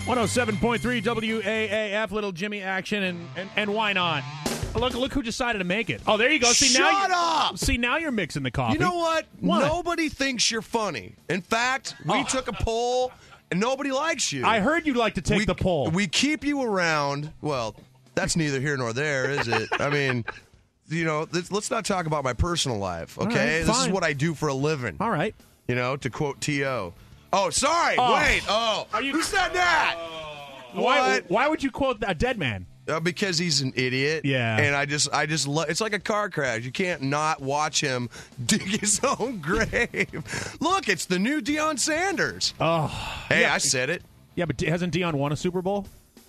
107.3 WAAF, little Jimmy action, and why not? Look who decided to make it. Oh, there you go. See, Shut up! See, now you're mixing the coffee. You know what? What? Nobody thinks you're funny. In fact, we took a poll, and nobody likes you. I heard you'd like to take the poll. We keep you around. Well, that's neither here nor there, is it? I mean, you know, let's not talk about my personal life, okay? Right, this is fine. what I do for a living. All right. You know, to quote T.O. Oh, sorry. Oh. Wait. Oh. Who said that? Why would you quote a dead man? Because he's an idiot. Yeah. And I just it's like a car crash. You can't not watch him dig his own grave. Look, it's the new Deion Sanders. Oh. Hey, Yeah. I said it. Yeah, but hasn't Deion won a Super Bowl?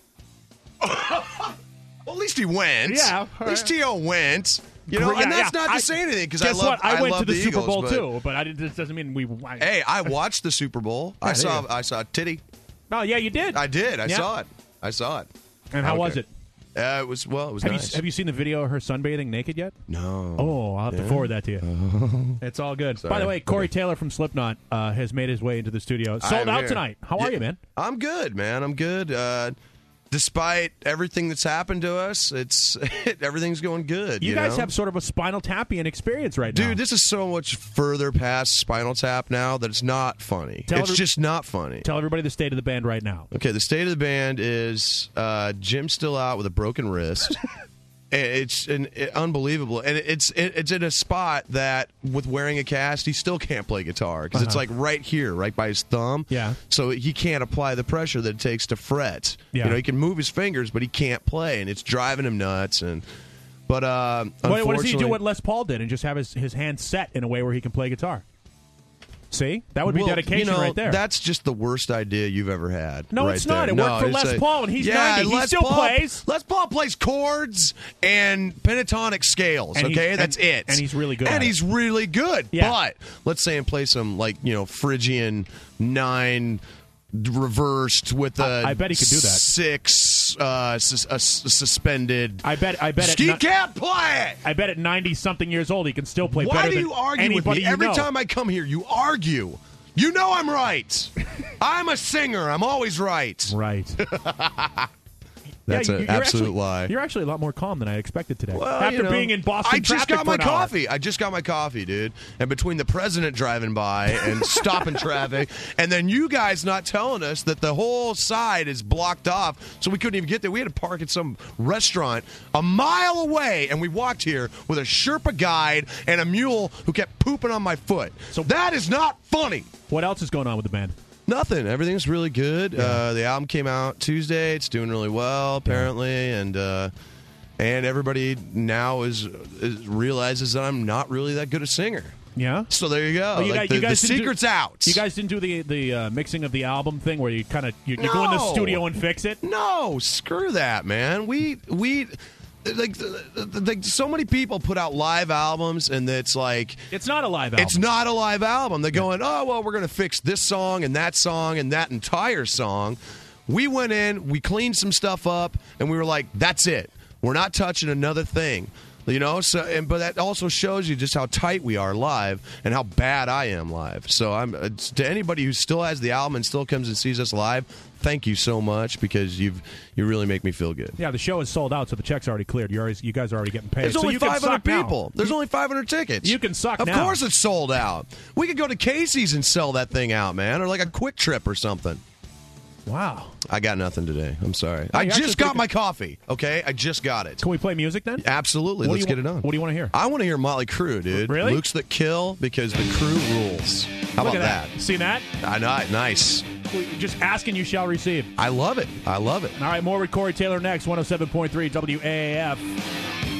Well, at least he went. Yeah. At least T.O. went. You know, Yeah, and that's yeah. not to say anything because Guess what? I went love to the Super Eagles, Bowl but, too, but this doesn't mean we. Hey, I watched the Super Bowl. Yeah, I saw Titty. Oh yeah, you did. I did. I Yeah. saw it. I saw it. And how Okay. was it? It was nice. Have you seen the video of her sunbathing naked yet? No. Oh, I'll have to forward that to you. It's all good. Sorry. By the way, Corey Taylor from Slipknot has made his way into the studio. Sold I'm out here. tonight. How are you, man? I'm good, man. I'm good. Despite everything that's happened to us, everything's going good. You guys know? have sort of a Spinal Tapian experience right now. Dude, this is so much further past Spinal Tap now that it's not funny. It's just not funny. Tell everybody the state of the band right now. Okay, the state of the band is Jim's still out with a broken wrist. It's unbelievable, and it's in a spot that with wearing a cast, he still can't play guitar because it's like right here, right by his thumb. Yeah. So he can't apply the pressure that it takes to fret. Yeah. You know, he can move his fingers, but he can't play, and it's driving him nuts. But What does he do unfortunately- what Les Paul did and just have his hands set in a way where he can play guitar? See? That would be Well, dedication you know, right there. That's just the worst idea you've ever had. No, right it's not. there. It worked for it's Les Paul, and he's yeah, 90. He Les still Paul, plays. Les Paul plays chords and pentatonic scales, And okay? he's- That's and- it. and he's really good And at it. he's really good. Yeah. But let's say and play some, Phrygian 9 reversed with a I bet he could do that. 6 suspended. I bet He can't play it! I bet at 90-something years old he can still play Why better do than you argue with anybody me? you Every know. time I come here, you argue. You know I'm right. I'm a singer. I'm always right. Right. That's Yeah, an you're absolute actually- lie. You're actually a lot more calm than I expected today. Well, After you know, being in Boston I just traffic got for my an hour. coffee. I just got my coffee, dude. And between the president driving by and stopping traffic, and then you guys not telling us that the whole side is blocked off, so we couldn't even get there. We had to park at some restaurant a mile away, and we walked here with a Sherpa guide and a mule who kept pooping on my foot. So that is not funny. What else is going on with the band? Nothing. Everything's really good. The album came out Tuesday. It's doing really well, apparently, and everybody now realizes that I'm not really that good a singer. Yeah. So there you go. Oh, you Like, guys the didn't do- secret's out. You guys didn't do the mixing of the album thing where you kind of you go in the No. studio and fix it? No, screw that, man. We like so many people put out live albums, and it's like It's not a live album. it's not a live album. They're going, oh well, we're going to fix this song and that entire song. We went in, we cleaned some stuff up, and we were like, that's it. We're not touching another thing. You know, but that also shows you just how tight we are live and how bad I am live. So to anybody who still has the album and still comes and sees us live, thank you so much because you really make me feel good. Yeah, the show is sold out, so the check's already cleared. You guys are already getting paid. There's so only you can 500 suck now. people. There's only 500 tickets. You can suck Of now. course it's sold out. We could go to Casey's and sell that thing out, man, or like a Quick Trip or something. Wow. I got nothing today. I'm sorry. Oh, I you just actually got took my coffee, okay? I just got it. Can we play music then? Absolutely. What do Let's you get it on. What do you want to hear? I want to hear Motley Crue, dude. Really? Luke's That Kill because the crew rules. How Look about at that? See that? I know. Nice. Just ask and you shall receive. I love it. I love it. All right, more with Corey Taylor next. 107.3 WAAF.